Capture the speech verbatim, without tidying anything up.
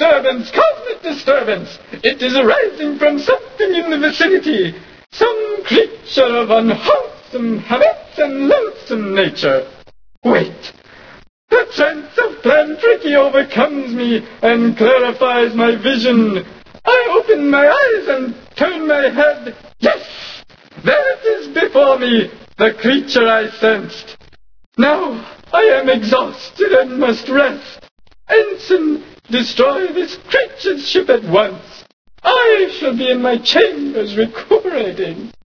disturbance, cosmic disturbance! It is arising from something in the vicinity. Some creature of unwholesome habits and loathsome nature. Wait! The sense of Plan Tricky overcomes me and clarifies my vision. I open my eyes and turn my head. Yes! There it is before me, the creature I sensed. Now I am exhausted and must rest. Ensign, destroy this creature's ship at once. I shall be in my chambers recuperating.